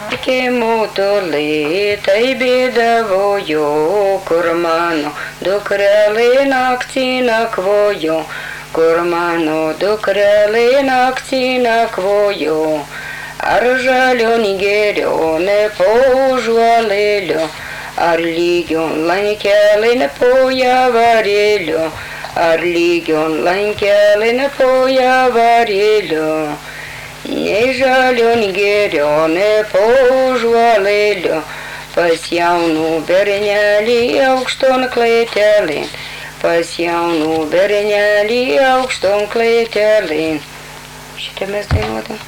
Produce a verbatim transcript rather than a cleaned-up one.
Mutulī, tai bēdavoju, kur manu dukrēlī naktī nakvoju, kur manu dukrēlī naktī nakvoju. Ar žalioni geriu nepoužuolėliu, ar lygion lankelį nepojavarėliu, ar lygion lankelį nepojavarėliu. Nei žalion geriu nepoužuolėliu, pas jaunų bernelį aukšton klaitelin, pas jaunų bernelį aukšton klaitelin. Šitą mes dainuodam.